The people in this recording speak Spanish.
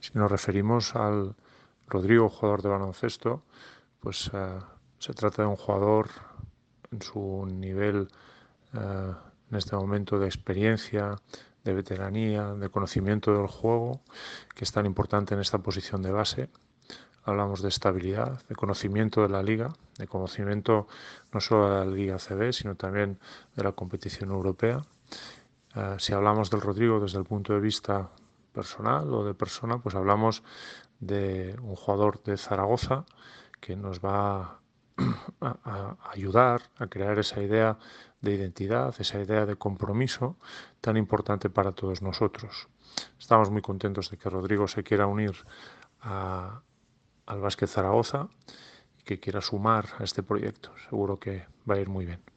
Si nos referimos al Rodrigo, jugador de baloncesto, pues se trata de un jugador en su nivel en este momento de experiencia, de veteranía, de conocimiento del juego, que es tan importante en esta posición de base. Hablamos de estabilidad, de conocimiento de la liga, de conocimiento no solo de la Liga ACB, sino también de la competición europea. Si hablamos del Rodrigo desde el punto de vista personal o de persona, pues hablamos de un jugador de Zaragoza que nos va a ayudar a crear esa idea de identidad, esa idea de compromiso tan importante para todos nosotros. Estamos muy contentos de que Rodrigo se quiera unir al Básquet Zaragoza y que quiera sumar a este proyecto. Seguro que va a ir muy bien.